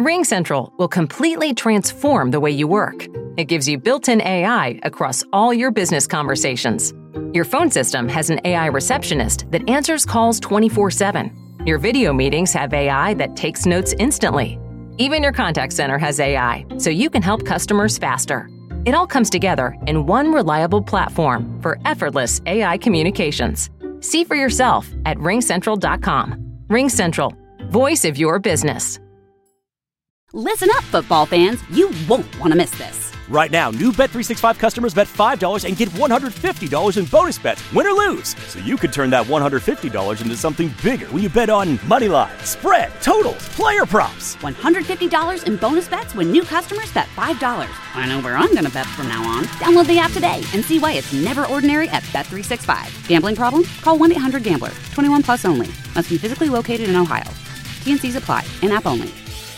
RingCentral will completely transform the way you work. It gives you built-in AI across all your business conversations. Your phone system has an AI receptionist that answers calls 24/7. Your video meetings have AI that takes notes instantly. Even your contact center has AI, so you can help customers faster. It all comes together in one reliable platform for effortless AI communications. See for yourself at ringcentral.com. RingCentral, voice of your business. Listen up, football fans. You won't want to miss this. Right now, new Bet365 customers bet $5 and get $150 in bonus bets, win or lose. So you could turn that $150 into something bigger when you bet on moneyline, spread, totals, player props. $150 in bonus bets when new customers bet $5. I know where I'm going to bet from now on. Download the app today and see why it's never ordinary at Bet365. Gambling problem? Call 1-800-GAMBLER. 21 plus only. Must be physically located in Ohio. T&Cs apply. In-app only.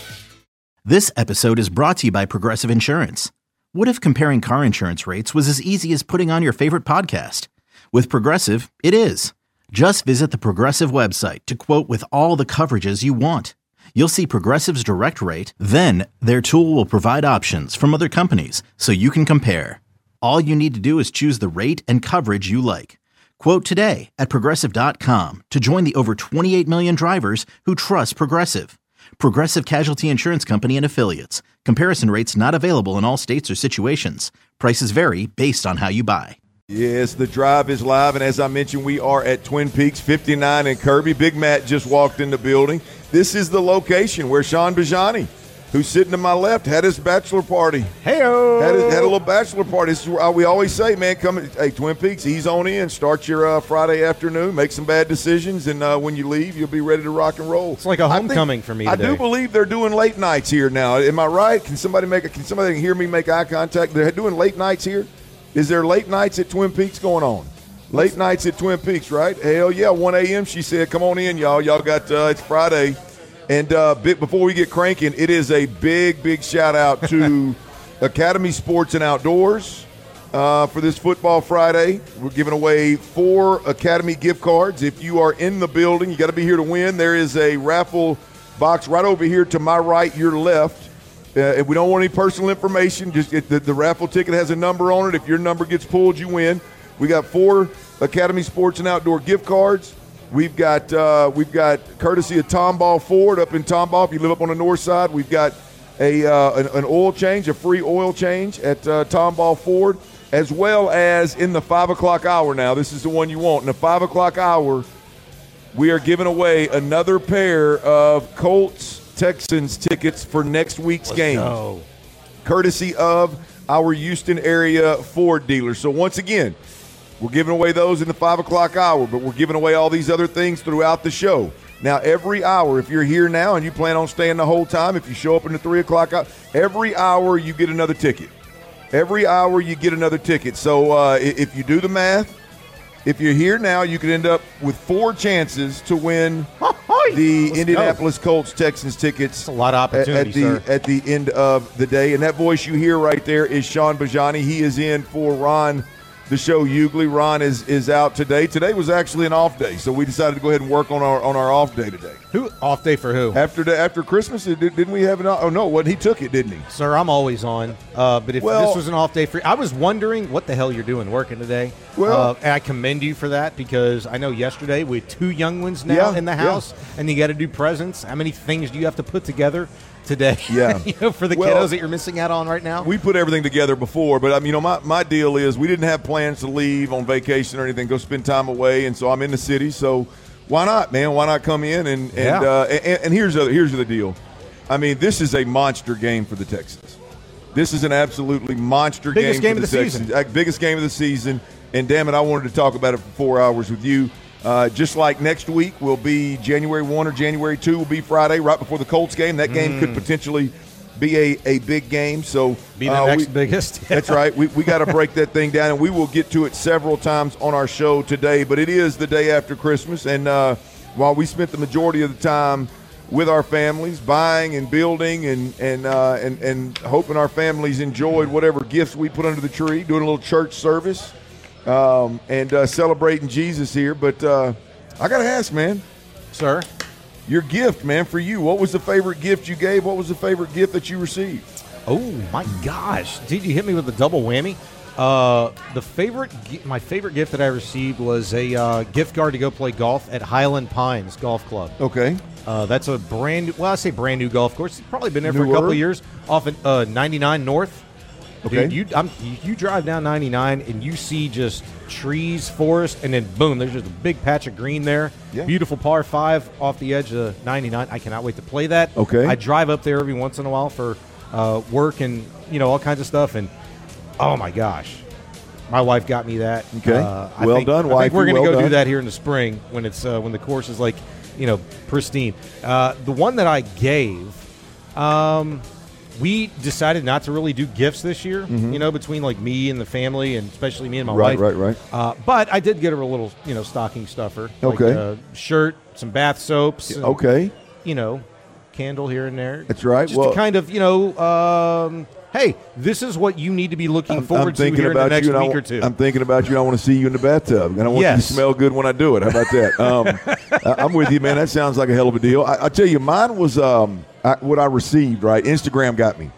This episode is brought to you by Progressive Insurance. What if comparing car insurance rates was as easy as putting on your favorite podcast? With Progressive, it is. Just visit the Progressive website to quote with all the coverages you want. You'll see Progressive's direct rate, then their tool will provide options from other companies so you can compare. All you need to do is choose the rate and coverage you like. Quote today at Progressive.com to join the over 28 million drivers who trust Progressive. Progressive Casualty Insurance Company and Affiliates. Comparison rates not available in all states or situations. Prices vary based on how you buy. Yes, the drive is live, and as I mentioned, we are at Twin Peaks 59 in Kirby. Big Matt just walked in the building. This is the location where Sean Bajani, who's sitting to my left, had his bachelor party. Hey-o! Had a little bachelor party. This is where we always say, man, come, hey, Twin Peaks, ease on in, start your Friday afternoon, make some bad decisions, and when you leave, you'll be ready to rock and roll. It's like a homecoming for me today. I do believe they're doing late nights here now. Am I right? Can somebody hear me make eye contact? They're doing late nights here? Is there late nights at Twin Peaks going on? Late nights at Twin Peaks, right? Hell yeah, 1 a.m. She said, come on in, y'all. Y'all got it's Friday. And before we get cranking, it is a big shout-out to Academy Sports and Outdoors for this Football Friday. We're giving away 4 Academy gift cards. If you are in the building, you got to be here to win. There is a raffle box right over here to my right, your left. If we don't want any personal information, just the raffle ticket has a number on it. If your number gets pulled, you win. We got 4 Academy Sports and Outdoor gift cards. We've got courtesy of Tomball Ford up in Tomball. If you live up on the north side, we've got an oil change, a free oil change at Tomball Ford, as well as in the 5 o'clock hour. Now, this is the one you want. In the 5 o'clock hour, we are giving away another pair of Colts-Texans tickets for next week's game, courtesy of our Houston area Ford dealer. So once again, we're giving away those in the 5 o'clock hour, but we're giving away all these other things throughout the show. Now, every hour, if you're here now and you plan on staying the whole time, if you show up in the 3 o'clock hour, every hour you get another ticket. Every hour you get another ticket. So if you do the math, if you're here now, you could end up with 4 chances to win the Indianapolis Colts Texans tickets. That's a lot of opportunity, at the end of the day. And that voice you hear right there is Sean Bajani. He is in for Ron the show Hughley. Ron is out today. Today was actually an off day, so we decided to go ahead and work on our off day today. Who off day for who? After Christmas, didn't we have an? Oh no, what he took it, didn't he? Sir, I'm always on. But if this was an off day for, I was wondering what the hell you're doing working today. Well, and I commend you for that because I know yesterday we had 2 young ones now in the house, and you got to do presents. How many things do you have to put together today? Yeah, for the kiddos that you're missing out on right now. We put everything together before, but my deal is we didn't have plans to leave on vacation or anything, go spend time away, and so I'm in the city. So why not, man? Why not come in and here's the deal. I mean, this is a monster game for the Texans. This is an absolutely monster biggest game for the Texans. Biggest game of the season. And damn it, I wanted to talk about it for 4 hours with you. Just like next week will be January 1 or January 2 will be Friday, right before the Colts game. That game could potentially be a big game. So be the next biggest. That's right. We got to break that thing down, and we will get to it several times on our show today. But it is the day after Christmas, and while we spent the majority of the time with our families, buying and building and hoping our families enjoyed whatever gifts we put under the tree, doing a little church service. And celebrating Jesus here. But I got to ask, man. Sir? your gift, man, for you. What was the favorite gift you gave? What was the favorite gift that you received? Oh, my gosh. Dude, you hit me with a double whammy. My favorite gift that I received was a gift card to go play golf at Highland Pines Golf Club. Okay. That's a brand new golf course. It's probably been there for a couple of years off at 99 North. Okay. Dude, you drive down 99 and you see just trees, forest, and then boom, there's just a big patch of green there. Yeah. Beautiful par 5 off the edge of 99. I cannot wait to play that. Okay. I drive up there every once in a while for work and all kinds of stuff. And oh my gosh, my wife got me that. Okay. I think wife. We're going to go do that here in the spring when it's when the course is like pristine. The one that I gave. We decided not to really do gifts this year, between like me and the family, and especially me and my wife. Right. But I did get her a little, stocking stuffer. Okay. Like a shirt, some bath soaps. And, okay. Candle here and there. That's right. Just to kind of, hey, this is what you need to be looking forward to here in the next week or two. I'm thinking about you. I want to see you in the bathtub, and I want you to smell good when I do it. How about that? I'm with you, man. That sounds like a hell of a deal. I tell you, mine was what I received. Right, Instagram got me.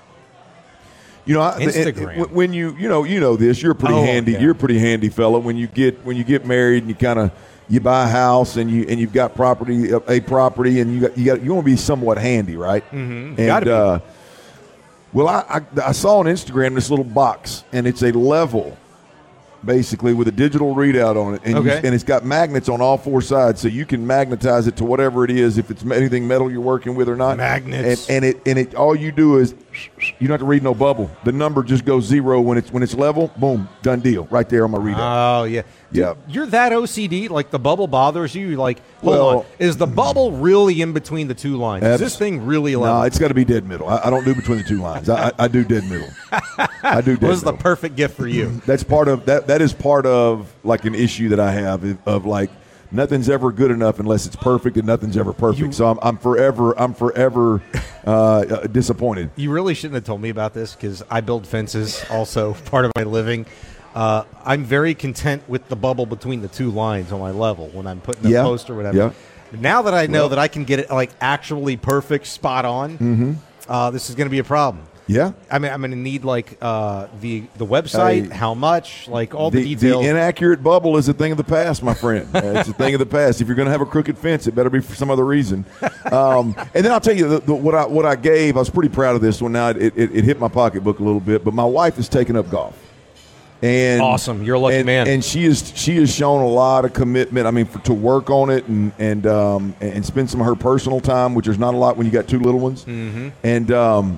Instagram. When you know this, you're a pretty handy. Okay. You're a pretty handy fella. When you get married and you buy a house and you've got a property, and you want to be somewhat handy, right? Mm-hmm. And well, I saw on Instagram this little box, and it's a level, basically, with a digital readout on it, and it's got magnets on all 4 sides, so you can magnetize it to whatever it is, if it's anything metal you're working with or not. Magnets. And it all you do is you don't have to read no bubble. The number just goes 0 when it's level. Boom, done deal, right there on my readout. Oh yeah. Yeah. You're that OCD, like the bubble bothers you? You're like, hold on. Is the bubble really in between the 2 lines? Is this thing really level? No, it's got to be dead middle. I don't do between the 2 lines. I do dead middle. I do dead middle. What's the perfect gift for you? That's part of that. That is part of like an issue that I have of like nothing's ever good enough unless it's perfect, and nothing's ever perfect. So I'm forever disappointed. You really shouldn't have told me about this because I build fences, also part of my living. I'm very content with the bubble between the 2 lines on my level when I'm putting a post or whatever. Yeah. Now that I know that I can get it like actually perfect, spot on, this is going to be a problem. Yeah, I mean, I'm going to need like the website, how much, like all the details. The inaccurate bubble is a thing of the past, my friend. It's a thing of the past. If you're going to have a crooked fence, it better be for some other reason. And then I'll tell you what I gave. I was pretty proud of this one. Now it hit my pocketbook a little bit, but my wife is taking up golf. And awesome, you're a lucky man. And she has shown a lot of commitment. I mean, to work on it and spend some of her personal time, which is not a lot when you got 2 little ones. Mm-hmm. And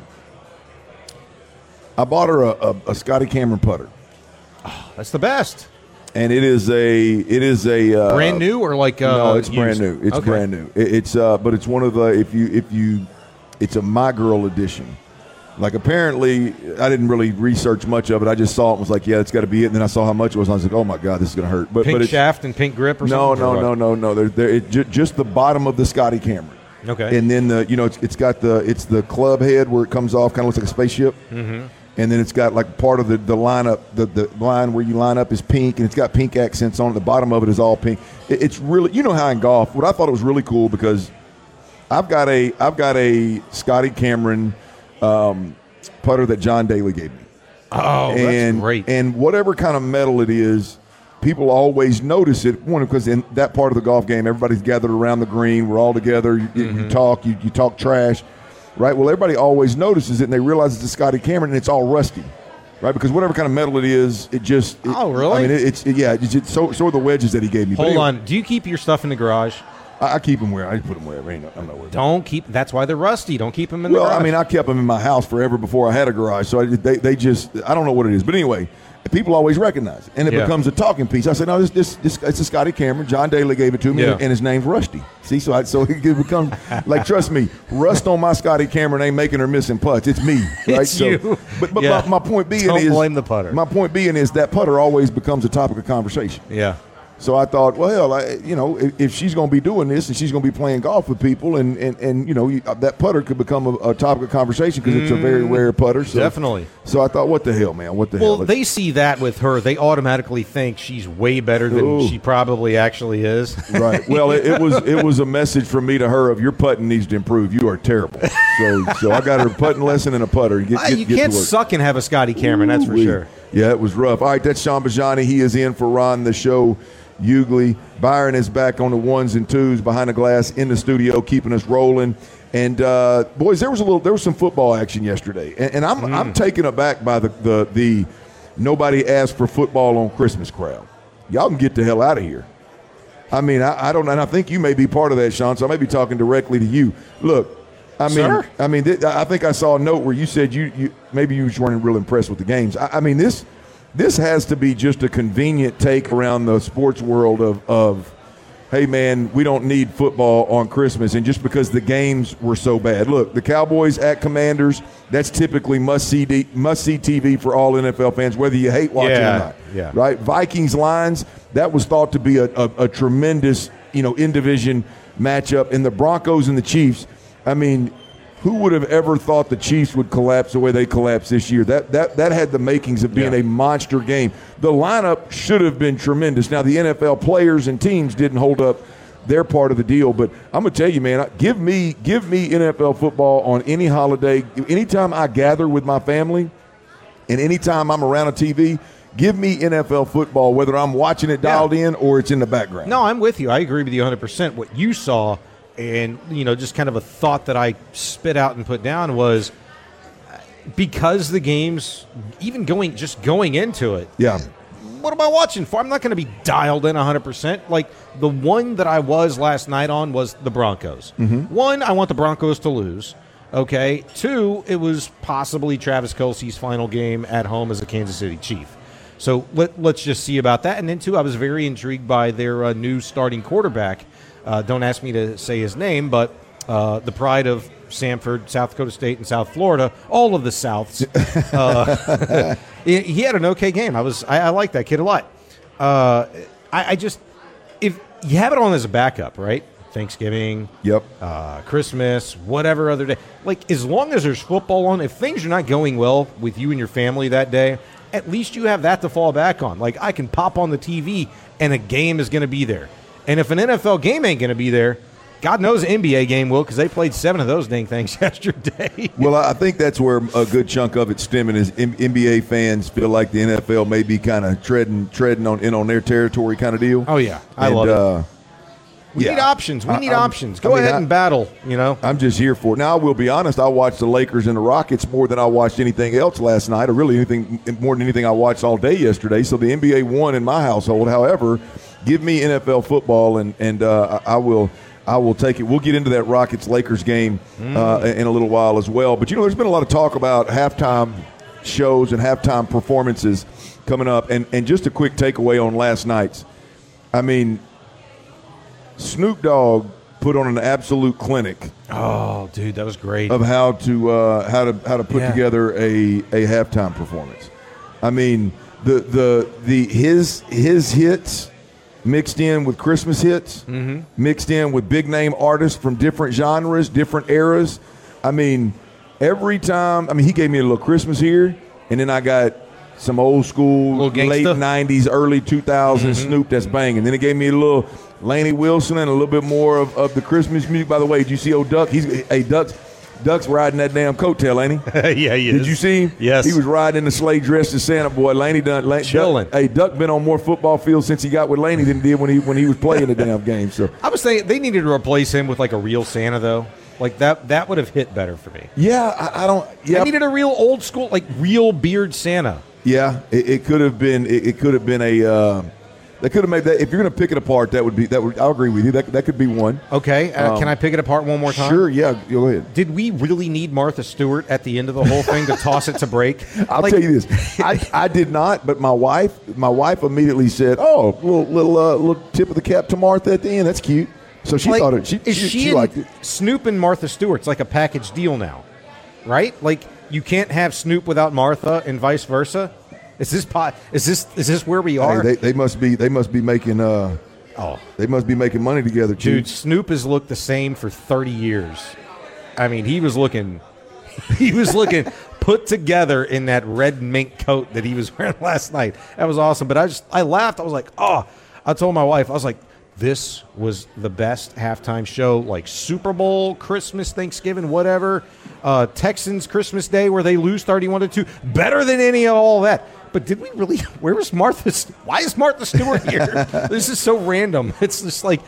I bought her a Scotty Cameron putter. Oh, that's the best. And it is a brand new or like no, it's used? Brand new. It's brand new. But it's one of the it's a My Girl edition. Like, apparently, I didn't really research much of it. I just saw it and was like, yeah, it's got to be it. And then I saw how much it was, and I was like, oh, my God, this is going to hurt. But pink shaft and pink grip or something? No. Just the bottom of the Scotty Cameron. Okay. And then, it's the club head where it comes off, kind of looks like a spaceship. Mm-hmm. And then it's got, like, part of the lineup, the line where you line up is pink, and it's got pink accents on it. The bottom of it is all pink. It's really, how in golf, what I thought it was really cool, because I've got a Scotty Cameron putter that John Daly gave me. Oh, that's great. And whatever kind of metal it is, people always notice it. One, because in that part of the golf game, everybody's gathered around the green. We're all together. You talk. You talk trash, right? Well, everybody always notices it, and they realize it's a Scotty Cameron, and it's all rusty, right? Because whatever kind of metal it is, oh, really? I mean, so are the wedges that he gave me. Hold on. Do you keep your stuff in the garage? I keep them where I put them wherever. I'm not worried. Don't keep. That's why they're rusty. Don't keep them in the garage. Well, I mean, I kept them in my house forever before I had a garage, so they just, I don't know what it is, but anyway, people always recognize it, and it becomes a talking piece. I said, no, this it's a Scotty Cameron. John Daly gave it to me, and his name's Rusty. See, so it becomes like, trust me, rust on my Scotty Cameron ain't making her missing putts. It's me, right? It's you. But my point being don't blame the putter. My point being is that putter always becomes a topic of conversation. Yeah. So I thought, well, if she's going to be doing this and she's going to be playing golf with people, and that putter could become a topic of conversation because it's a very rare putter. So, definitely. So I thought, what the hell, man? What the hell? Well, they see that with her. They automatically think she's way better than she probably actually is. Right. Well, it was a message from me to her of your putting needs to improve. You are terrible. So I got her putting lesson and a putter. You can't suck and have a Scotty Cameron, that's for sure. Yeah, it was rough. All right, that's Sean Bajani. He is in for Ron the Show Hughley. Byron is back on the ones and twos behind the glass in the studio, keeping us rolling. And boys, there was some football action yesterday, and I'm taken aback by the nobody asked for football on Christmas crowd. Y'all can get the hell out of here. I mean, I don't, and I think you may be part of that, Sean. So I may be talking directly to you. Look. I think I saw a note where you said you maybe you weren't real impressed with the games. I mean, this has to be just a convenient take around the sports world of hey, man, we don't need football on Christmas, and just because the games were so bad. Look, the Cowboys at Commanders, that's typically must-see TV for all NFL fans, whether you hate watching or not. Yeah. Right? Vikings Lions, that was thought to be a tremendous in-division matchup, and the Broncos and the Chiefs. I mean, who would have ever thought the Chiefs would collapse the way they collapsed this year? That had the makings of being a monster game. The lineup should have been tremendous. Now, the NFL players and teams didn't hold up their part of the deal, but I'm going to tell you, man, give me NFL football on any holiday. Anytime I gather with my family and anytime I'm around a TV, give me NFL football, whether I'm watching it dialed in or it's in the background. No, I'm with you. I agree with you 100%. What you saw – and, just kind of a thought that I spit out and put down was because the game's even going into it. Yeah. What am I watching for? I'm not going to be dialed in 100%. Like, the one that I was last night on was the Broncos. Mm-hmm. One, I want the Broncos to lose. Okay. Two, it was possibly Travis Kelce's final game at home as a Kansas City Chief. So let's just see about that. And then, two, I was very intrigued by their new starting quarterback. Don't ask me to say his name, but the pride of Samford, South Dakota State, and South Florida, all of the Souths. He had an okay game. I like that kid a lot. I just, if you have it on as a backup, right? Thanksgiving, Christmas, whatever other day. Like, as long as there's football on, if things are not going well with you and your family that day, at least you have that to fall back on. Like, I can pop on the TV and a game is going to be there. And if an NFL game ain't going to be there, God knows an NBA game will, because they played 7 of those dang things yesterday. Well, I think that's where a good chunk of it's stemming is NBA fans feel like the NFL may be kind of treading on their territory kind of deal. Oh, yeah. I love it. We need options. We need options. Go ahead and battle, I'm just here for it. Now, I will be honest. I watched the Lakers and the Rockets more than I watched anything else last night, or really more than anything I watched all day yesterday. So the NBA won in my household. However, give me NFL football, and I will take it. We'll get into that Rockets-Lakers game in a little while as well. But, there's been a lot of talk about halftime shows and halftime performances coming up. And just a quick takeaway on last night's. I mean, Snoop Dogg put on an absolute clinic. Oh, dude, that was great. Of how to put together a halftime performance. I mean, his hits mixed in with Christmas hits, mixed in with big name artists from different genres, different eras. I mean, every time. I mean, he gave me a little Christmas here, and then I got some old school late 90s, early 2000s Snoop that's banging. Then he gave me a little Lainey Wilson and a little bit more of the Christmas music. By the way, did you see old Duck? Duck's riding that damn coattail, ain't he? Yeah, he is. Did you see him? Yes. He was riding in the sleigh dressed as Santa boy. Laney done chilling. Duck been on more football fields since he got with Laney than he did when he was playing the damn game. So I was thinking they needed to replace him with like a real Santa though. Like that would have hit better for me. Yeah, I don't. Yeah, I needed a real old school, like real beard Santa. Yeah, it could have been. It could have been a. They could have made that. If you're going to pick it apart, that would. I'll agree with you. That could be one. Okay, can I pick it apart one more time? Sure. Yeah. Go ahead. Did we really need Martha Stewart at the end of the whole thing to toss it to break? I'll tell you this. I did not, but my wife immediately said, "Oh, little tip of the cap to Martha at the end. That's cute." So she thought it. She liked it. Snoop and Martha Stewart's like a package deal now, right? Like you can't have Snoop without Martha and vice versa. Is this where we are? Hey, they must be making they must be making money together, Chief. Dude, Snoop has looked the same for 30 years. I mean, he was looking put together in that red mink coat that he was wearing last night. That was awesome. But I laughed. I was like, I told my wife, I was like, this was the best halftime show, like Super Bowl, Christmas, Thanksgiving, whatever. Texans Christmas Day where they lose 31-2. Better than any of all that. But did we really? Where was Martha? Why is Martha Stewart here? This is so random. It's just like,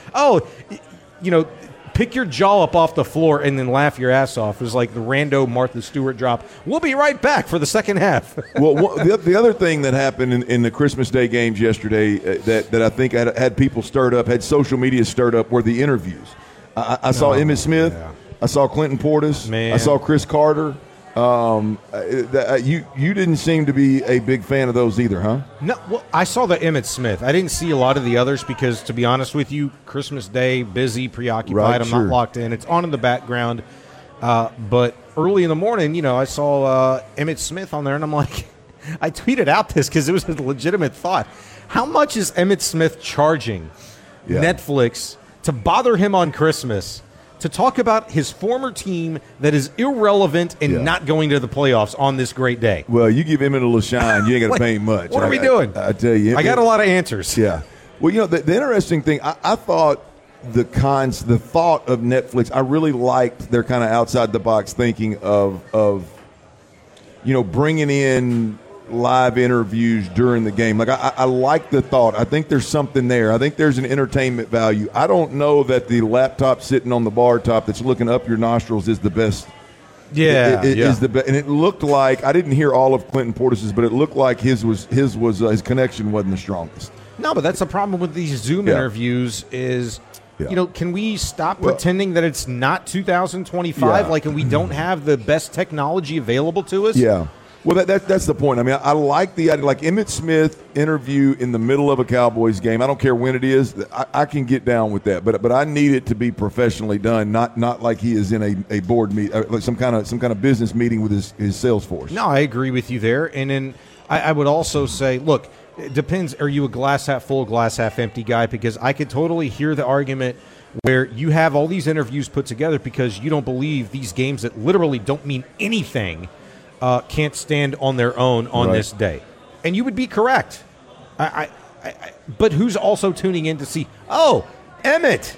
pick your jaw up off the floor and then laugh your ass off. It was like the rando Martha Stewart drop. We'll be right back for the second half. Well, the other thing that happened in the Christmas Day games yesterday that I think had people stirred up, had social media stirred up, were the interviews. I saw Emmitt Smith. Yeah. I saw Clinton Portis. Man. I saw Chris Carter. You didn't seem to be a big fan of those either, huh? No, well, I saw the Emmitt Smith. I didn't see a lot of the others because, to be honest with you, Christmas Day, busy, preoccupied. Right, I'm not locked in. It's on in the background. But early in the morning, I saw Emmitt Smith on there, and I'm like, I tweeted out this because it was a legitimate thought. How much is Emmitt Smith charging Netflix to bother him on Christmas to talk about his former team that is irrelevant and not going to the playoffs on this great day? Well, you give Emmitt a little shine, you ain't got to pay him much. What are we doing? I tell you. I got a lot of answers. Yeah. Well, the interesting thing, I thought the thought of Netflix, I really liked their kind of outside-the-box thinking of bringing in live interviews during the game. Like, I like the thought. I think there's something there. I think there's an entertainment value. I don't know that the laptop sitting on the bar top that's looking up your nostrils is the best. Is the best. And it looked like, I didn't hear all of Clinton Portis's, but it looked like his connection wasn't the strongest. No, but that's the problem with these Zoom interviews is, can we stop pretending that it's not 2025? Like, and we don't have the best technology available to us? Yeah. Well, that's the point. I mean, I like the idea, like Emmitt Smith interview in the middle of a Cowboys game. I don't care when it is. I can get down with that, but I need it to be professionally done, not like he is in a board meet, like some kind of business meeting with his sales force. No, I agree with you there. And then I would also say, look, it depends. Are you a glass half full, glass half empty guy? Because I could totally hear the argument where you have all these interviews put together because you don't believe these games that literally don't mean anything can't stand on their own on this day. And you would be correct. But who's also tuning in to see, Emmitt.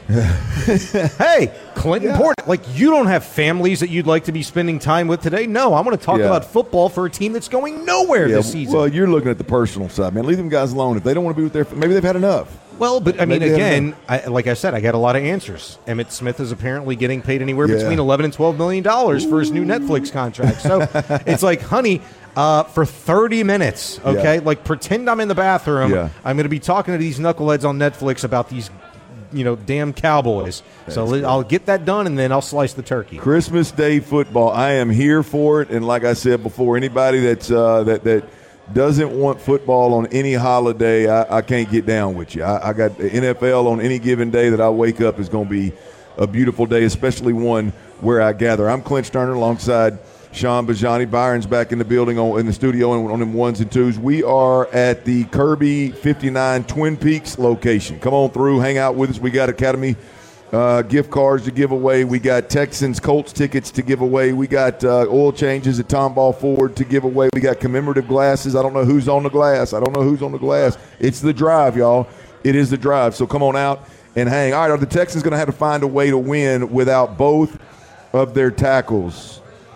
Hey, Clinton Portis. Like, you don't have families that you'd like to be spending time with today? No, I want to talk about football for a team that's going nowhere this season. Well, you're looking at the personal side, man. Leave them guys alone. If they don't want to be with their – maybe they've had enough. Well, but, I mean, again, like I said, I got a lot of answers. Emmitt Smith is apparently getting paid anywhere between $11 and $12 million for his new Netflix contract. So it's like, honey, for 30 minutes, okay? Like, pretend I'm in the bathroom. I'm going to be talking to these knuckleheads on Netflix about these damn Cowboys. So I'll get that done, and then I'll slice the turkey. Christmas Day football, I am here for it. And like I said before, anybody that's that doesn't want football on any holiday, I can't get down with you. I got the NFL on any given day that I wake up is going to be a beautiful day, especially one where I gather. I'm Clint Sterner alongside Sean Bajani. Byron's back in the building in the studio on them ones and twos. We are at the Kirby 59 Twin Peaks location. Come on through, hang out with us. We got Academy gift cards to give away. We got Texans Colts tickets to give away. We got oil changes at Tomball Ford to give away. We got commemorative glasses. I don't know who's on the glass. It's the drive, y'all. It is the drive. So come on out and hang. All right, are the Texans going to have to find a way to win without both of their tackles?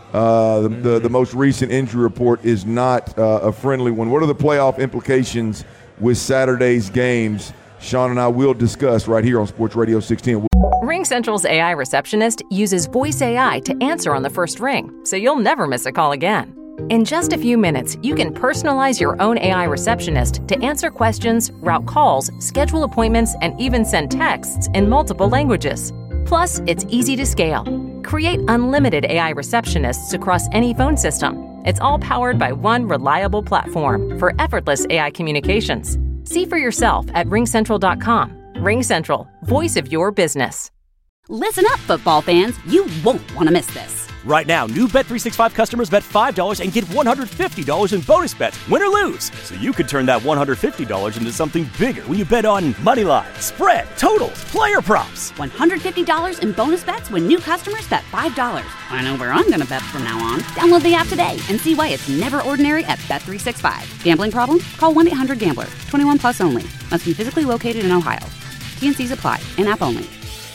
The most recent injury report is not a friendly one. What are the playoff implications with Saturday's games? Sean and I will discuss right here on Sports Radio 610. RingCentral's AI receptionist uses voice AI to answer on the first ring, so you'll never miss a call again. In just a few minutes, you can personalize your own AI receptionist to answer questions, route calls, schedule appointments, and even send texts in multiple languages. Plus, it's easy to scale. Create unlimited AI receptionists across any phone system. It's all powered by one reliable platform for effortless AI communications. See for yourself at RingCentral.com. RingCentral, voice of your business. Listen up, football fans. You won't want to miss this. Right now, new Bet365 customers bet $5 and get $150 in bonus bets, win or lose. So you could turn that $150 into something bigger when you bet on moneyline, spread, totals, player props. $150 in bonus bets when new customers bet $5. I know where I'm going to bet from now on. Download the app today and see why it's never ordinary at Bet365. Gambling problem? Call 1-800-GAMBLER. 21 plus only. Must be physically located in Ohio. T&Cs apply. In-app only.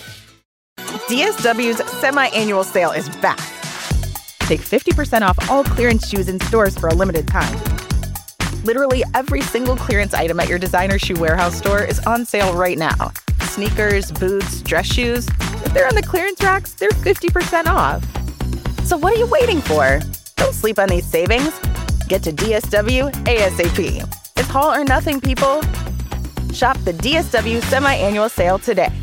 DSW's semi-annual sale is back. Take 50% off all clearance shoes in stores for a limited time. Literally every single clearance item at your designer shoe warehouse store is on sale right now. Sneakers, boots, dress shoes. If they're on the clearance racks, they're 50% off. So what are you waiting for? Don't sleep on these savings. Get to DSW ASAP. It's all or nothing, people. Shop the DSW semi-annual sale today.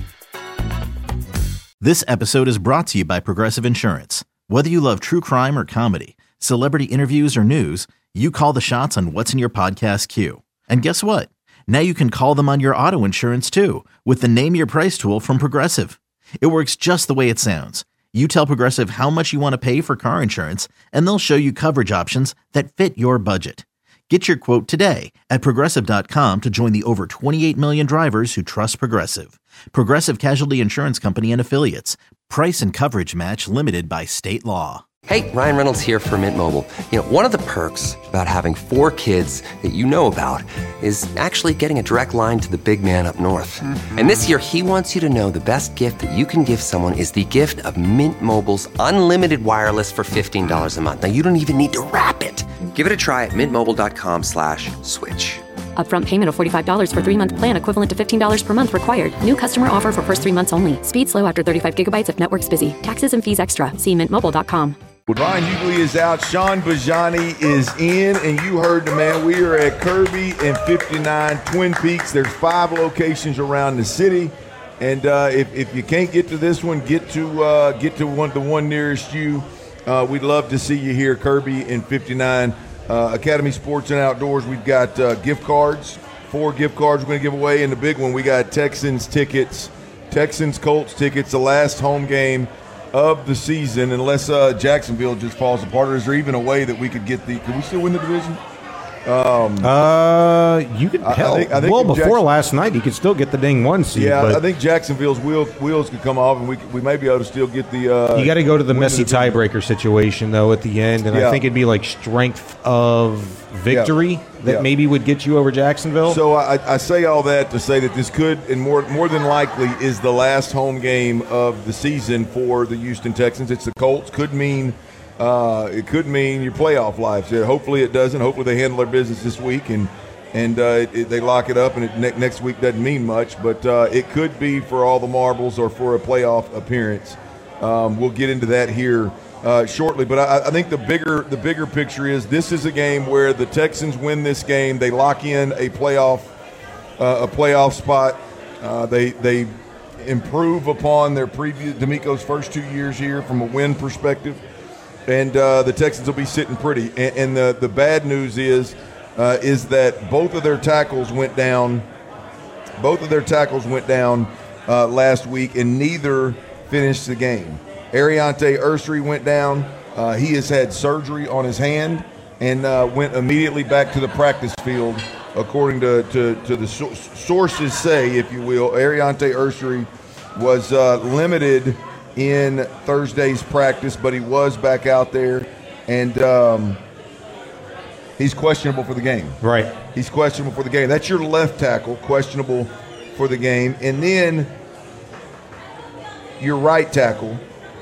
This episode is brought to you by Progressive Insurance. Whether you love true crime or comedy, celebrity interviews or news, you call the shots on what's in your podcast queue. And guess what? Now you can call them on your auto insurance too with the Name Your Price tool from Progressive. It works just the way it sounds. You tell Progressive how much you want to pay for car insurance, and they'll show you coverage options that fit your budget. Get your quote today at Progressive.com to join the over 28 million drivers who trust Progressive. Progressive Casualty Insurance Company and Affiliates. Price and coverage match limited by state law. Hey, Ryan Reynolds here for Mint Mobile. You know, one of the perks about having 4 kids that you know about is actually getting a direct line to the big man up north. And this year, he wants you to know the best gift that you can give someone is the gift of Mint Mobile's unlimited wireless for $15 a month. Now, you don't even need to wrap it. Give it a try at mintmobile.com/switch. Upfront payment of $45 for 3-month plan equivalent to $15 per month required. New customer offer for first 3 months only. Speed slow after 35 gigabytes if network's busy. Taxes and fees extra. See mintmobile.com. Ryan Hughley is out. Sean Bajani is in. And you heard the man. We are at Kirby and 59 Twin Peaks. There's 5 locations around the city. And if you can't get to this one, get to the one nearest you. We'd love to see you here, Kirby and 59. Academy Sports and Outdoors, we've got gift cards, 4 gift cards we're going to give away. And the big one, we got Texans tickets, Texans-Colts tickets, the last home game of the season, unless Jacksonville just falls apart. Or is there even a way that we could get could we still win the division? You could I think before last night, you could still get the dang 1 seed. Yeah, but I think Jacksonville's wheels could come off, and we may be able to still get the. You got to go to the messy tiebreaker situation though at the end, and I think it'd be like strength of victory that maybe would get you over Jacksonville. So I say all that to say that this could, and more than likely, is the last home game of the season for the Houston Texans. It's the Colts. Could mean. It could mean your playoff life. So hopefully it doesn't. Hopefully they handle their business this week and they lock it up, and next week doesn't mean much. But it could be for all the marbles or for a playoff appearance. We'll get into that here shortly. But I think the bigger picture is this is a game where the Texans win this game. They lock in a playoff spot. They improve upon their previous D'Amico's first 2 years here from a win perspective. And the Texans will be sitting pretty. And the bad news is that both of their tackles went down. Last week, and neither finished the game. Ariante Ursary went down. He has had surgery on his hand and went immediately back to the practice field, according to the sources say, if you will. Ariante Ursary was limited in Thursday's practice, but he was back out there, and he's questionable for the game. Right. He's questionable for the game. That's your left tackle, questionable for the game. And then your right tackle,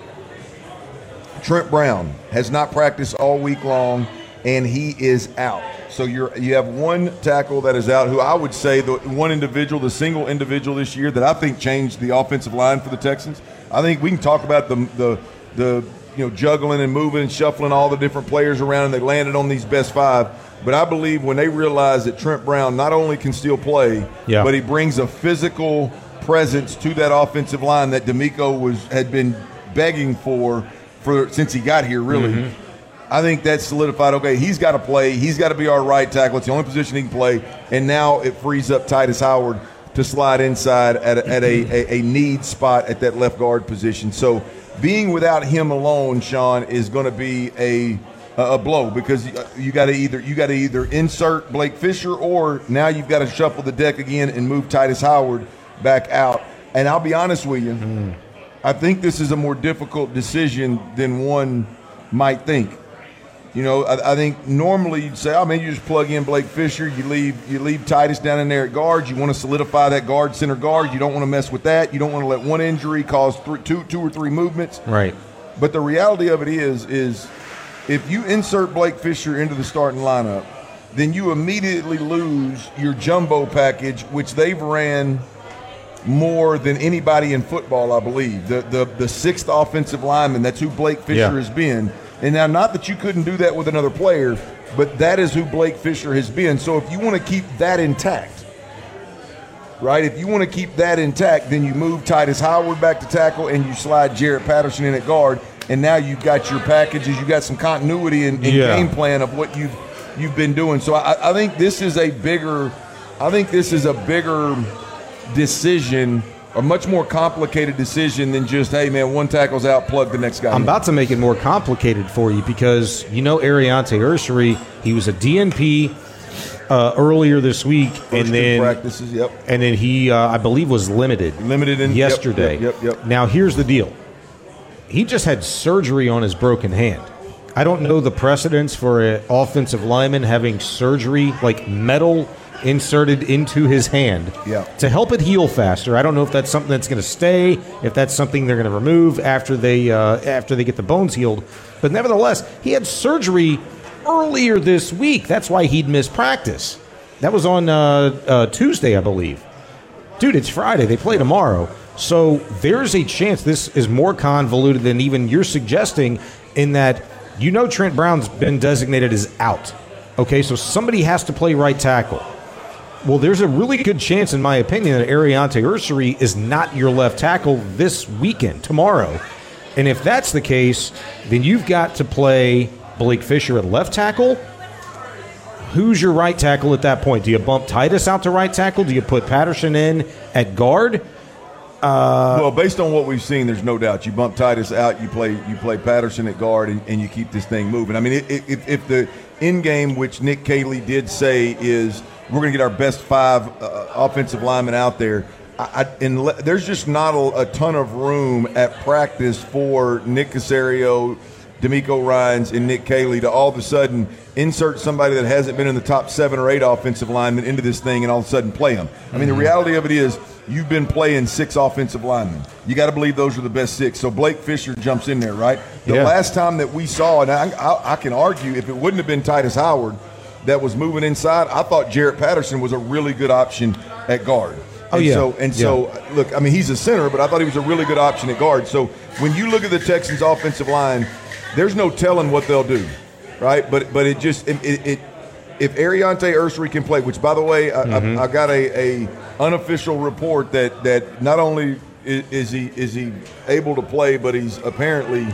Trent Brown, has not practiced all week long, and he is out. So you have one tackle that is out, who I would say the single individual this year that I think changed the offensive line for the Texans. I think we can talk about the juggling and moving and shuffling all the different players around, and they landed on these best 5. But I believe when they realize that Trent Brown not only can still play, but he brings a physical presence to that offensive line that D'Amico had been begging for since he got here, really. Mm-hmm. I think that's solidified. Okay, he's got to play. He's got to be our right tackle. It's the only position he can play. And now it frees up Titus Howard to slide inside at a need spot at that left guard position. So being without him alone, Sean, is going to be a blow, because you got to either insert Blake Fisher, or now you've got to shuffle the deck again and move Titus Howard back out. And I'll be honest with you, I think this is a more difficult decision than one might think. You know, I think normally you'd say, oh, man, you just plug in Blake Fisher, you leave Titus down in there at guard. You want to solidify that guard, center guard. You don't want to mess with that. You don't want to let one injury cause two or three movements. Right. But the reality of it is if you insert Blake Fisher into the starting lineup, then you immediately lose your jumbo package, which they've ran more than anybody in football, I believe. The sixth offensive lineman, that's who Blake Fisher has been. And now, not that you couldn't do that with another player, but that is who Blake Fisher has been. So if you want to keep that intact, right, if you want to keep that intact, then you move Titus Howard back to tackle and you slide Jarrett Patterson in at guard, and now you've got your packages, you've got some continuity and game plan of what you've been doing. So I think this is a bigger decision, a much more complicated decision than just, hey, man, one tackle's out, plug the next guy. I'm about to make it more complicated for you, because you know Ariante Ursary, he was a DNP earlier this week, and then practices, and then he, I believe, was limited yesterday. Yep. Now, here's the deal. He just had surgery on his broken hand. I don't know the precedence for an offensive lineman having surgery, like metal inserted into his hand to help it heal faster. I don't know if that's something that's going to stay, if that's something they're going to remove after they get the bones healed. But nevertheless, he had surgery earlier this week. That's why he'd missed practice. That was on Tuesday, I believe. Dude, it's Friday. They play tomorrow. So there's a chance this is more convoluted than even you're suggesting, in that you know Trent Brown's been designated as out. Okay, so somebody has to play right tackle. Well, there's a really good chance, in my opinion, that Ariante Ursary is not your left tackle this weekend, tomorrow. And if that's the case, then you've got to play Blake Fisher at left tackle. Who's your right tackle at that point? Do you bump Titus out to right tackle? Do you put Patterson in at guard? Well, based on what we've seen, there's no doubt. You bump Titus out, you play Patterson at guard, and you keep this thing moving. I mean, if the end game, which Nick Caley did say, is we're going to get our best five offensive linemen out there, there's just not a ton of room at practice for Nick Caserio, D'Amico Ryans, and Nick Caley to all of a sudden insert somebody that hasn't been in the top 7 or 8 offensive linemen into this thing and all of a sudden play them. I mean, the reality of it is you've been playing 6 offensive linemen. You got to believe those are the best 6. So Blake Fisher jumps in there, right? The last time that we saw, and I can argue, if it wouldn't have been Titus Howard that was moving inside, I thought Jarrett Patterson was a really good option at guard. So, look, I mean, he's a center, but I thought he was a really good option at guard. So when you look at the Texans' offensive line, there's no telling what they'll do, right? But it just if Ariante Ursary can play, which, by the way, I got a unofficial report that not only is he able to play, but he's apparently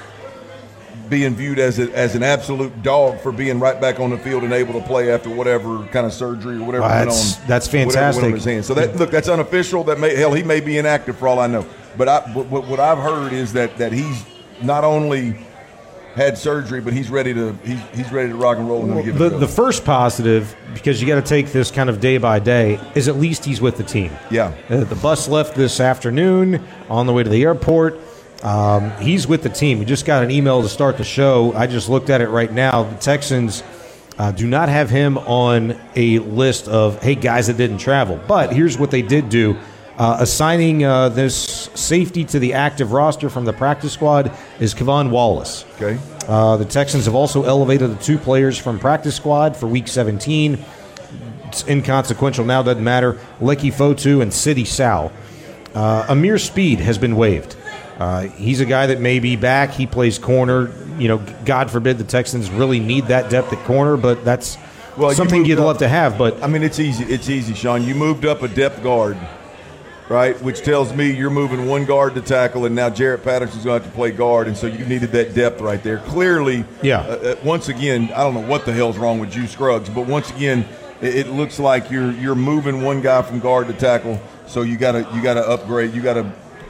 being viewed as an absolute dog for being right back on the field and able to play after whatever kind of surgery or whatever went on. That's fantastic. Went on his hand. So that's unofficial. He may be inactive for all I know. But what I've heard is that he's not only had surgery, but he's ready to rock and roll. The first positive, because you got to take this kind of day by day, is at least he's with the team. Yeah. The bus left this afternoon on the way to the airport. He's with the team. We just got an email to start the show. I just looked at it right now. The Texans do not have him on a list of, hey, guys that didn't travel. But here's what they did do. Assigning this safety to the active roster from the practice squad is Kevon Wallace. Okay. The Texans have also elevated the 2 players from practice squad for Week 17. It's inconsequential now, doesn't matter. Leki Fotu and Sidi Sow. Amir Speed has been waived. He's a guy that may be back. He plays corner. You know, God forbid the Texans really need that depth at corner, but that's something you'd love to have. But I mean, it's easy, Sean. You moved up a depth guard, right, which tells me you're moving one guard to tackle, and now Jarrett Patterson's going to have to play guard, and so you needed that depth right there. Clearly, once again, I don't know what the hell's wrong with Juice Scruggs, but once again, it looks like you're moving one guy from guard to tackle, so you got to upgrade. You got to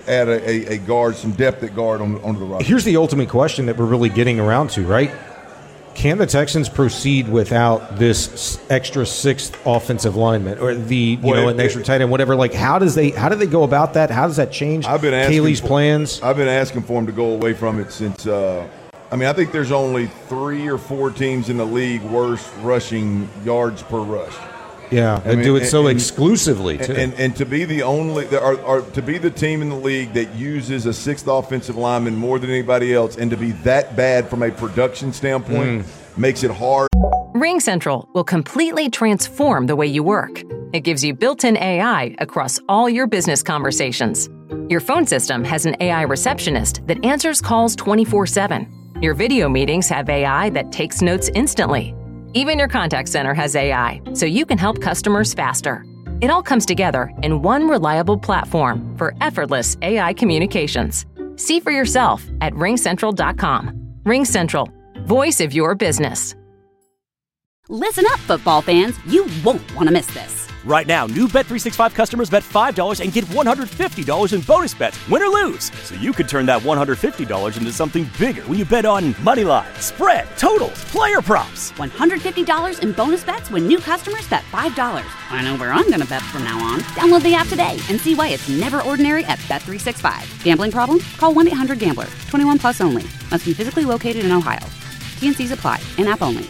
add a guard, some depth at guard onto the roster. Here's the ultimate question that we're really getting around to, right? Can the Texans proceed without this extra sixth offensive lineman or an extra tight end, whatever? Like, how do they go about that? How does that change Kaylee's plans? I've been asking for him to go away from it since. I think there's only 3 or 4 teams in the league worse rushing yards per rush. Yeah, and do it so exclusively too. And to be the only, or to be the team in the league that uses a sixth offensive lineman more than anybody else, and to be that bad from a production standpoint makes it hard. RingCentral will completely transform the way you work. It gives you built-in AI across all your business conversations. Your phone system has an AI receptionist that answers calls 24/7. Your video meetings have AI that takes notes instantly. Even your contact center has AI, so you can help customers faster. It all comes together in one reliable platform for effortless AI communications. See for yourself at ringcentral.com. RingCentral, voice of your business. Listen up, football fans. You won't want to miss this. Right now, new Bet365 customers bet $5 and get $150 in bonus bets, win or lose. So you could turn that $150 into something bigger when you bet on moneyline, spread, totals, player props. $150 in bonus bets when new customers bet $5. I know where I'm going to bet from now on. Download the app today and see why it's never ordinary at Bet365. Gambling problem? Call 1-800-GAMBLER. 21 plus only. Must be physically located in Ohio. T&Cs apply. In-app only.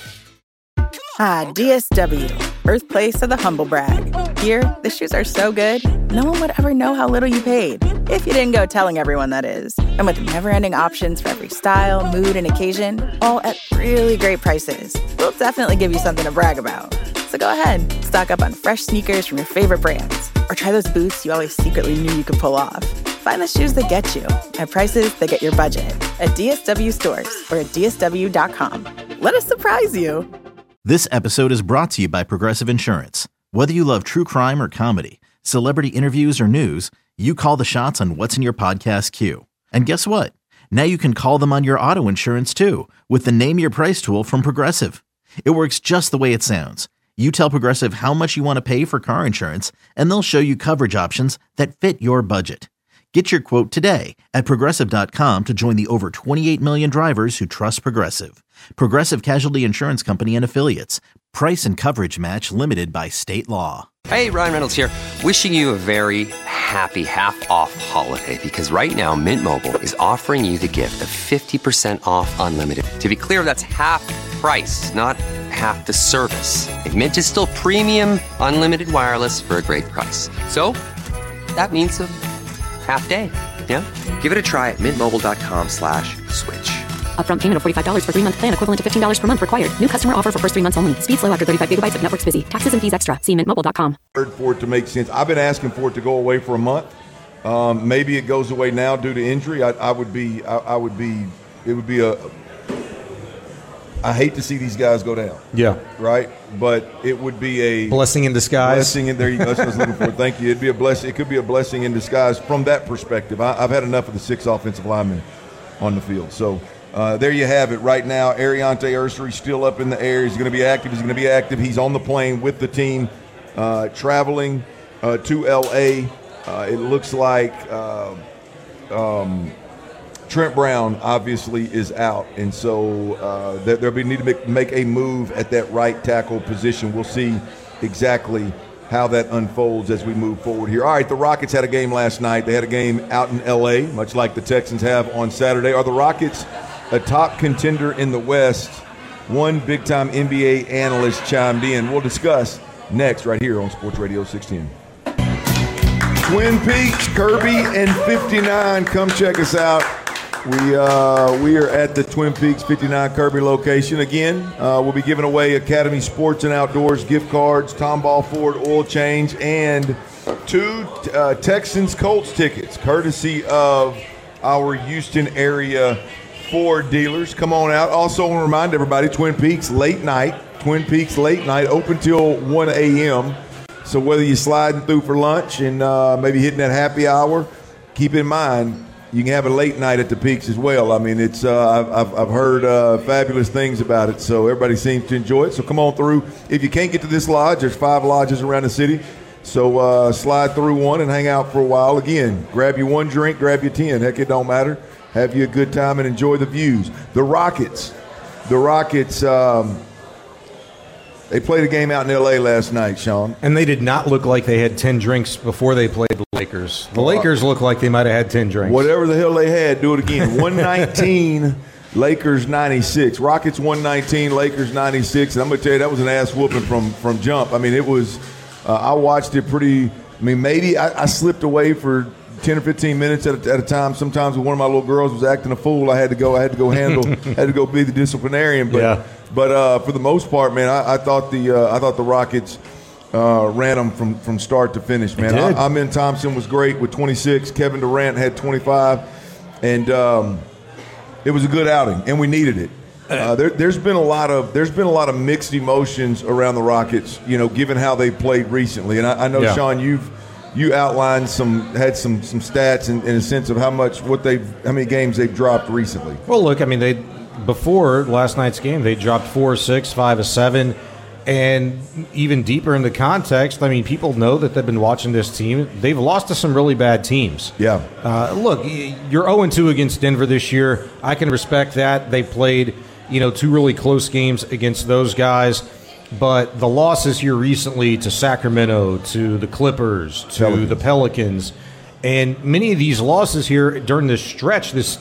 DSW, birthplace of the humble brag. Here, the shoes are so good, no one would ever know how little you paid. If you didn't go telling everyone, that is. And with never-ending options for every style, mood, and occasion, all at really great prices, we'll definitely give you something to brag about. So go ahead, stock up on fresh sneakers from your favorite brands, or try those boots you always secretly knew you could pull off. Find the shoes that get you at prices that get your budget at DSW stores or at DSW.com. Let us surprise you. This episode is brought to you by Progressive Insurance. Whether you love true crime or comedy, celebrity interviews or news, you call the shots on what's in your podcast queue. And guess what? Now you can call them on your auto insurance too with the Name Your Price tool from Progressive. It works just the way it sounds. You tell Progressive how much you want to pay for car insurance, and they'll show you coverage options that fit your budget. Get your quote today at Progressive.com to join the over 28 million drivers who trust Progressive. Progressive Casualty Insurance Company and Affiliates. Price and coverage match limited by state law. Hey, Ryan Reynolds here. Wishing you a very happy half-off holiday, because right now Mint Mobile is offering you the gift of 50% off unlimited. To be clear, that's half price, not half the service. And Mint is still premium unlimited wireless for a great price. So that means a half day. Yeah? Give it a try at mintmobile.com/switch. Upfront payment of $45 for 3-month plan equivalent to $15 per month required. New customer offer for first 3 months only. Speed slow after 35 gigabytes if network's busy. Taxes and fees extra. See mintmobile.com. For it to make sense. I've been asking for it to go away for a month. Maybe it goes away now due to injury. I would be I hate to see these guys go down. Yeah. Right? But it would be a blessing in disguise. There you go. That's what I was looking for. Thank you. It'd be a blessing. It could be a blessing in disguise from that perspective. I've had enough of the 6 offensive linemen on the field. So there you have it. Right now, Ariante Ursery still up in the air. He's going to be active. He's on the plane with the team, traveling to L.A. It looks like Trent Brown obviously is out, and so they'll need to make a move at that right tackle position. We'll see exactly how that unfolds as we move forward here. All right, the Rockets had a game last night. They had a game out in L.A., much like the Texans have on Saturday. Are the Rockets a top contender in the West? One big-time NBA analyst chimed in. We'll discuss next right here on Sports Radio 610. Twin Peaks, Kirby, and 59. Come check us out. We are at the Twin Peaks 59 Kirby location. Again, we'll be giving away Academy Sports and Outdoors gift cards, Tomball Ford oil change, and 2 Texans Colts tickets, courtesy of our Houston area Ford dealers. Come on out. Also want to remind everybody, Twin Peaks late night, open till 1 a.m. So whether you're sliding through for lunch and maybe hitting that happy hour, keep in mind, you can have a late night at the Peaks as well. I mean, it's I've heard fabulous things about it, so everybody seems to enjoy it. So come on through. If you can't get to this lodge, there's 5 lodges around the city. So slide through one and hang out for a while. Again, grab you one drink, grab you 10. Heck, it don't matter. Have you a good time and enjoy the views. The Rockets, they played a game out in L.A. last night, Sean. And they did not look like they had 10 drinks before they played the Lakers. The Lakers look like they might have had 10 drinks. Whatever the hell they had, do it again. 119, Lakers 96. Rockets 119, Lakers 96. And I'm going to tell you, that was an ass whooping from jump. I mean, it was I watched it maybe I slipped away for 10 or 15 minutes at a time. Sometimes when one of my little girls was acting a fool, I had to go handle, had to go be the disciplinarian. But for the most part, man, I thought the Rockets ran them from start to finish, man. Amen Thompson was great with 26. Kevin Durant had 25, and it was a good outing, and we needed it. There's been a lot of mixed emotions around the Rockets, given how they played recently. And I know, Sean, you outlined had some stats in a sense of how many games they've dropped recently. Well, look, I mean, before last night's game, they dropped 4 of 6, 5 of 7, and even deeper into context, I mean, people know that they've been watching this team. They've lost to some really bad teams. Yeah. Look, you're 0-2 against Denver this year. I can respect that. They played, 2 really close games against those guys. But the losses here recently to Sacramento, to the Clippers, to the Pelicans, and many of these losses here during this stretch, this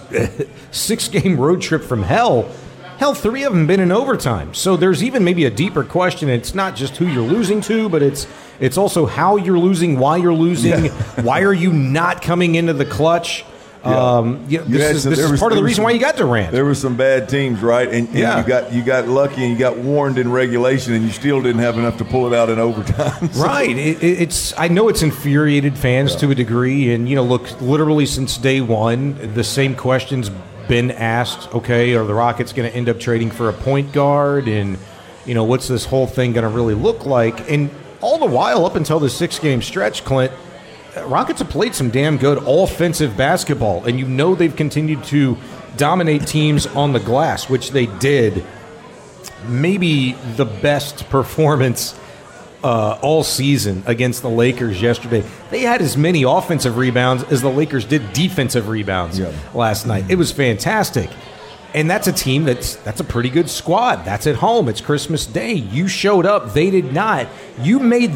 6-game road trip from hell, 3 of them been in overtime. So there's even maybe a deeper question. It's not just who you're losing to, but it's also how you're losing, why you're losing, why are you not coming into the clutch. This is part of the reason why you got Durant. There were some bad teams, right? And you got lucky and you got warned in regulation, and you still didn't have enough to pull it out in overtime. So. Right. I know it's infuriated fans to a degree, and look, literally since day one, the same questions been asked. Okay, are the Rockets going to end up trading for a point guard, and what's this whole thing going to really look like? And all the while, up until the 6-game stretch, Clint, Rockets have played some damn good offensive basketball, and they've continued to dominate teams on the glass, which they did. Maybe the best performance all season against the Lakers yesterday. They had as many offensive rebounds as the Lakers did defensive rebounds last night. It was fantastic. And that's a team that's a pretty good squad. That's at home. It's Christmas Day. You showed up. They did not. You made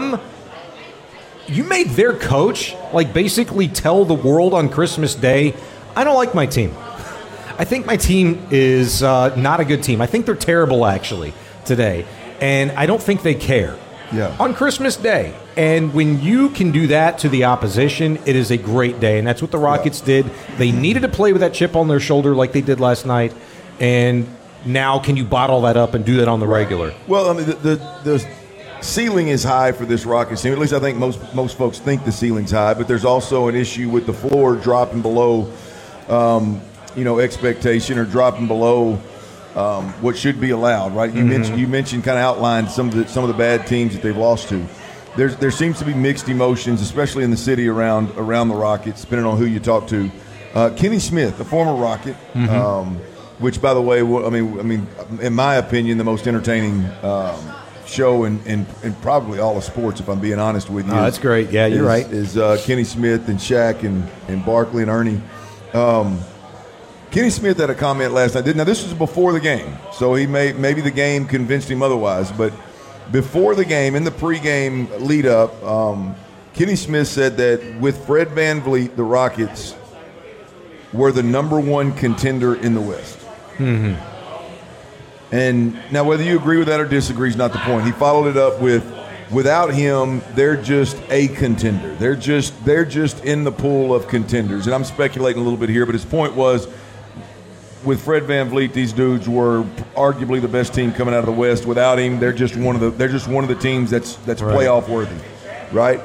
their coach basically tell the world on Christmas Day, I don't like my team. I think my team is not a good team. I think they're terrible, actually, today. And I don't think they care. On Christmas Day. And when you can do that to the opposition, it is a great day. And that's what the Rockets did. They needed to play with that chip on their shoulder like they did last night. And now can you bottle that up and do that on the regular? Well, I mean, the ceiling is high for this Rockets team. At least I think most folks think the ceiling's high, but there's also an issue with the floor dropping below, expectation, or dropping below what should be allowed. Right? You mentioned kind of outlined some of the bad teams that they've lost to. There seems to be mixed emotions, especially in the city around the Rockets, depending on who you talk to. Kenny Smith, a former Rocket, which, by the way, I mean, in my opinion, the most entertaining show in probably all of sports, if I'm being honest with you. That's great. Yeah, you're right. Is Kenny Smith and Shaq and Barkley and Ernie. Kenny Smith had a comment last night. Now, this was before the game, so maybe the game convinced him otherwise. But before the game, in the pregame lead-up, Kenny Smith said that with Fred VanVleet, the Rockets were the #1 contender in the West. Mm-hmm. And now, whether you agree with that or disagree is not the point. He followed it up with, without him, they're just a contender. They're just in the pool of contenders. And I'm speculating a little bit here, but his point was, with Fred VanVleet, these dudes were arguably the best team coming out of the West. Without him, they're just one of the teams that's playoff worthy, right?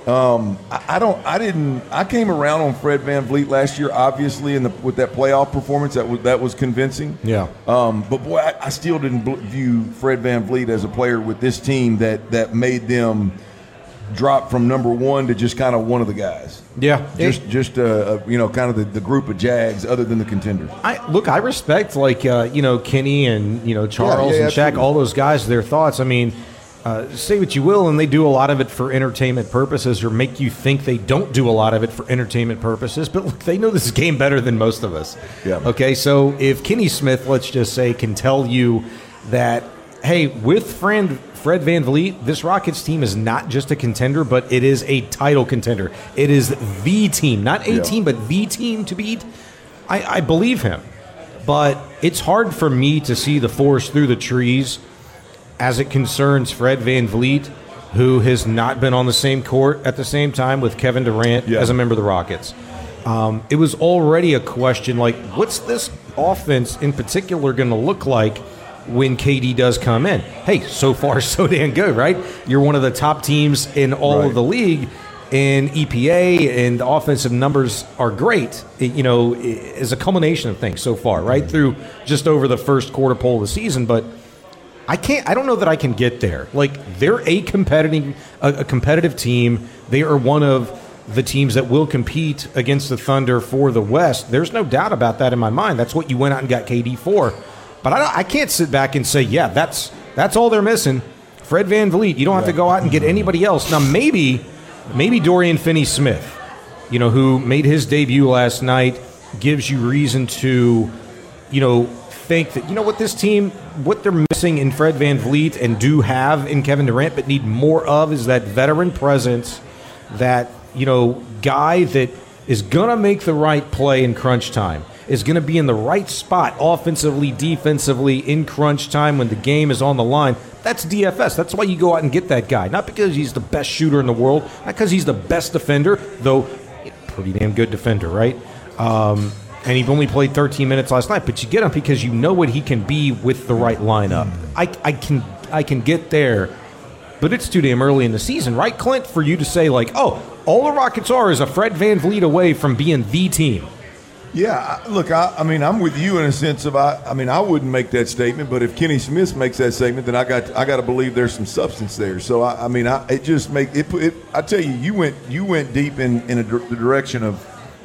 I came around on Fred VanVleet last year, obviously, with that playoff performance that was convincing. Yeah. But boy, I still didn't view Fred VanVleet as a player with this team that made them drop from #1 to just kind of one of the guys. Yeah. Just kind of the group of Jags other than the contenders. I respect Kenny and Charles and Shaq, all those guys, their thoughts. I mean, say what you will, and they do a lot of it for entertainment purposes or make you think they don't do a lot of it for entertainment purposes. But look, they know this game better than most of us. Yeah. Okay, so if Kenny Smith, let's just say, can tell you that, hey, with Fred VanVleet, this Rockets team is not just a contender, but it is a title contender. It is the team, not a team, but the team to beat. I believe him. But it's hard for me to see the forest through the trees as it concerns Fred VanVleet, who has not been on the same court at the same time with Kevin Durant as a member of the Rockets. It was already a question, like, what's this offense in particular going to look like when KD does come in? Hey, so far so damn good, right? You're one of the top teams in all of the league in EPA, and the offensive numbers are great, as a culmination of things so far, right? Through just over the first quarter pole of the season. But I don't know that I can get there. Like, they're a competitive team. They are one of the teams that will compete against the Thunder for the West. There's no doubt about that in my mind. That's what you went out and got KD for. But I can't sit back and say, that's all they're missing. Fred VanVleet. You don't have to go out and get anybody else. Now, maybe Dorian Finney-Smith, who made his debut last night, gives you reason to, think that, this team, what they're missing in Fred VanVleet and do have in Kevin Durant but need more of is that veteran presence, that, guy that is going to make the right play in crunch time, is going to be in the right spot offensively, defensively, in crunch time when the game is on the line. That's DFS. That's why you go out and get that guy. Not because he's the best shooter in the world, not because he's the best defender, though pretty damn good defender, right? And he only played 13 minutes last night, but you get him because you know what he can be with the right lineup. I can get there, but it's too damn early in the season, right, Clint, for you to say, like, oh, all the Rockets are is a Fred VanVleet away from being the team. Yeah, look, I'm with you in a sense of I wouldn't make that statement, but if Kenny Smith makes that statement, then I got to believe there's some substance there. So I tell you, you went deep in the direction of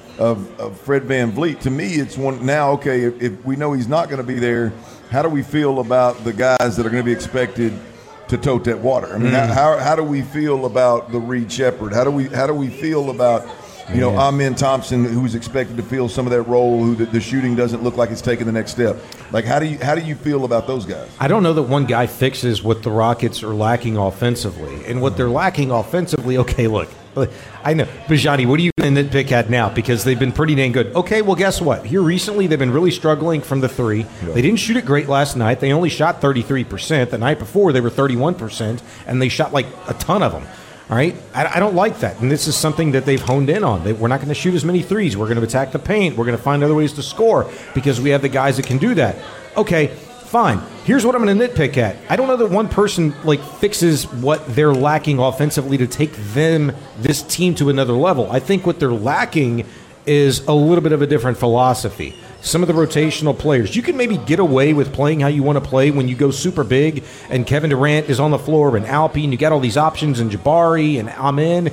Fred VanVleet. To me, it's one now. Okay, if we know he's not going to be there, how do we feel about the guys that are going to be expected to tote that water? I mean, how do we feel about the Reed Shepherd? How do we feel about Amen Thompson, who's expected to fill some of that role, who the shooting doesn't look like it's taking the next step? Like, how do you feel about those guys? I don't know that one guy fixes what the Rockets are lacking offensively. And what they're lacking offensively, okay, look, I know. Bijani, what are you going to nitpick at now? Because they've been pretty dang good. Okay, well, guess what? Here recently, they've been really struggling from the three. Yeah. They didn't shoot it great last night. They only shot 33%. The night before, they were 31%, and they shot like a ton of them. All right, I don't like that, and this is something that they've honed in on. We're not going to shoot as many threes. We're going to attack the paint. We're going to find other ways to score because we have the guys that can do that. Okay, fine. Here's what I'm going to nitpick at. I don't know that one person fixes what they're lacking offensively to take this team to another level. I think what they're lacking is a little bit of a different philosophy. Some of the rotational players. You can maybe get away with playing how you want to play when you go super big and Kevin Durant is on the floor and Alpi and you got all these options and Jabari and Amen.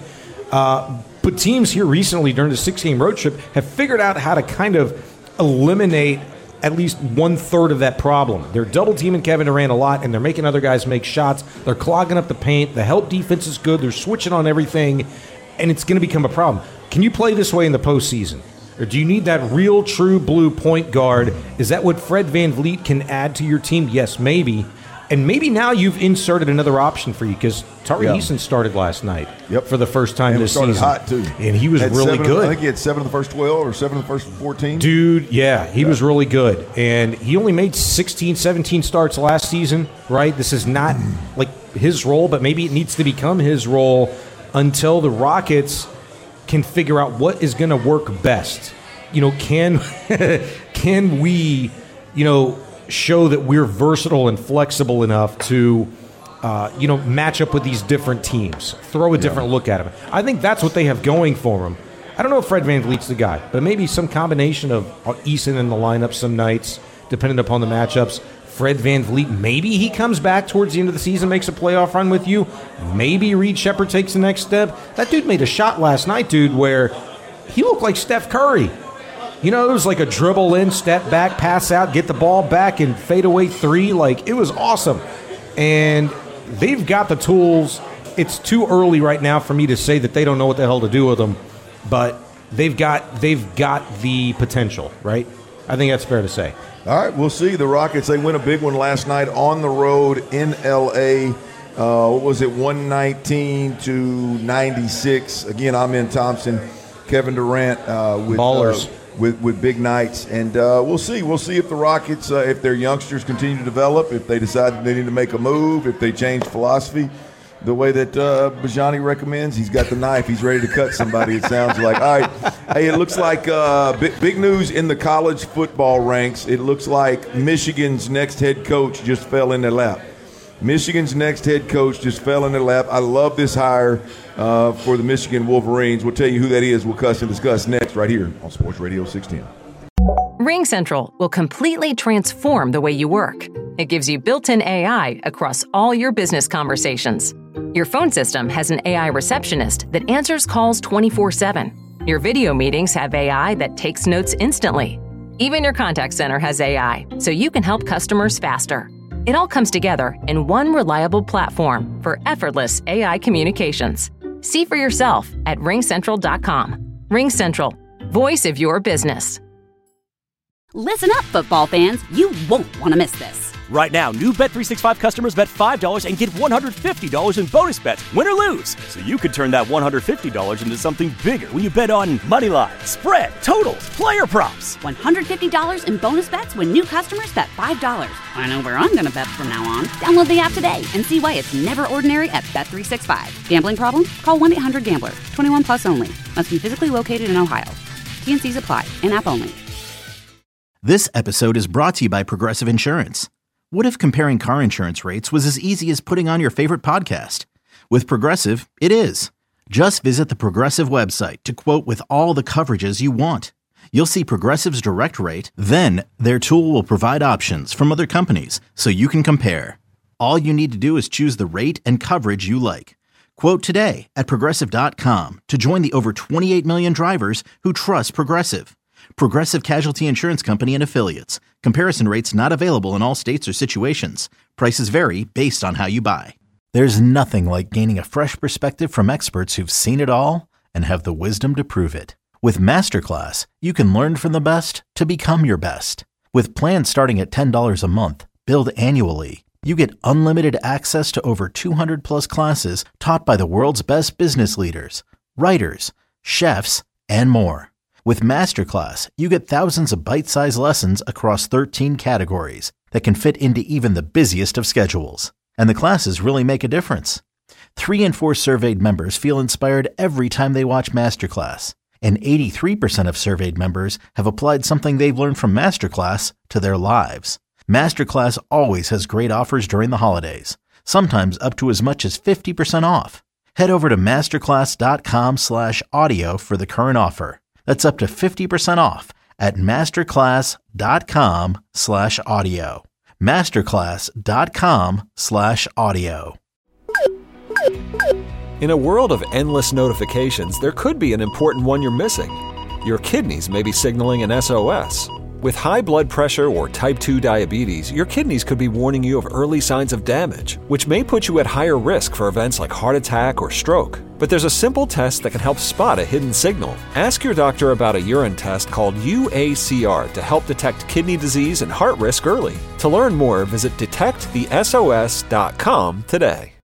But teams here recently during the 6-game road trip have figured out how to kind of eliminate at least 1/3 of that problem. They're double teaming Kevin Durant a lot and they're making other guys make shots. They're clogging up the paint. The help defense is good. They're switching on everything and it's going to become a problem. Can you play this way in the postseason? Or do you need that real, true blue point guard? Is that what Fred VanVleet can add to your team? Yes, maybe. And maybe now you've inserted another option for you because Tari Eason started last night for the first time this season. Hot too. And he was really good. I think he had 7 of the first 12 or 7 of the first 14. Dude, he was really good. And he only made 16, 17 starts last season, right? This is not like his role, but maybe it needs to become his role until the Rockets can figure out what is going to work best. Can we, show that we're versatile and flexible enough to, match up with these different teams, throw a different look at them. I think that's what they have going for them. I don't know if Fred VanVleet's the guy, but maybe some combination of Eason in the lineup some nights, depending upon the matchups. Fred VanVleet, maybe he comes back towards the end of the season, makes a playoff run with you. Maybe Reed Shepherd takes the next step. That dude made a shot last night, dude, where he looked like Steph Curry. It was like a dribble in, step back, pass out, get the ball back, and fade away three. Like, it was awesome. And they've got the tools. It's too early right now for me to say that they don't know what the hell to do with them, but they've got the potential, right? I think that's fair to say. All right, we'll see. The Rockets, they win a big one last night on the road in L.A. What was it, 119-96? Again, Amen Thompson, Kevin Durant with ballers. With big nights. And we'll see. We'll see if the Rockets, if their youngsters continue to develop, if they decide that they need to make a move, if they change philosophy. The way that Bajani recommends, he's got the knife. He's ready to cut somebody, it sounds like. All right. Hey, it looks like big news in the college football ranks. It looks like Michigan's next head coach just fell in their lap. Michigan's next head coach just fell in their lap. I love this hire for the Michigan Wolverines. We'll tell you who that is. We'll cuss and discuss next right here on Sports Radio 610. RingCentral will completely transform the way you work. It gives you built-in AI across all your business conversations. Your phone system has an AI receptionist that answers calls 24/7. Your video meetings have AI that takes notes instantly. Even your contact center has AI, so you can help customers faster. It all comes together in one reliable platform for effortless AI communications. See for yourself at ringcentral.com. RingCentral, voice of your business. Listen up, football fans. You won't want to miss this. Right now, new Bet365 customers bet $5 and get $150 in bonus bets, win or lose. So you could turn that $150 into something bigger when you bet on moneyline, spread, totals, player props. $150 in bonus bets when new customers bet $5. I know where I'm going to bet from now on. Download the app today and see why it's never ordinary at Bet365. Gambling problem? Call 1-800-GAMBLER. 21 plus only. Must be physically located in Ohio. T&Cs apply. In-app only. This episode is brought to you by Progressive Insurance. What if comparing car insurance rates was as easy as putting on your favorite podcast? With Progressive, it is. Just visit the Progressive website to quote with all the coverages you want. You'll see Progressive's direct rate, then their tool will provide options from other companies so you can compare. All you need to do is choose the rate and coverage you like. Quote today at Progressive.com to join the over 28 million drivers who trust Progressive. Progressive Casualty Insurance Company and Affiliates. Comparison rates not available in all states or situations. Prices vary based on how you buy. There's nothing like gaining a fresh perspective from experts who've seen it all and have the wisdom to prove it. With Masterclass, you can learn from the best to become your best. With plans starting at $10 a month, billed annually, you get unlimited access to over 200 plus classes taught by the world's best business leaders, writers, chefs, and more. With Masterclass, you get thousands of bite-sized lessons across 13 categories that can fit into even the busiest of schedules. And the classes really make a difference. 3 in 4 surveyed members feel inspired every time they watch Masterclass. And 83% of surveyed members have applied something they've learned from Masterclass to their lives. Masterclass always has great offers during the holidays, sometimes up to as much as 50% off. Head over to masterclass.com/audio for the current offer. That's up to 50% off at masterclass.com/audio. Masterclass.com/audio. In a world of endless notifications, there could be an important one you're missing. Your kidneys may be signaling an SOS. With high blood pressure or type 2 diabetes, your kidneys could be warning you of early signs of damage, which may put you at higher risk for events like heart attack or stroke. But there's a simple test that can help spot a hidden signal. Ask your doctor about a urine test called UACR to help detect kidney disease and heart risk early. To learn more, visit detectthesos.com today.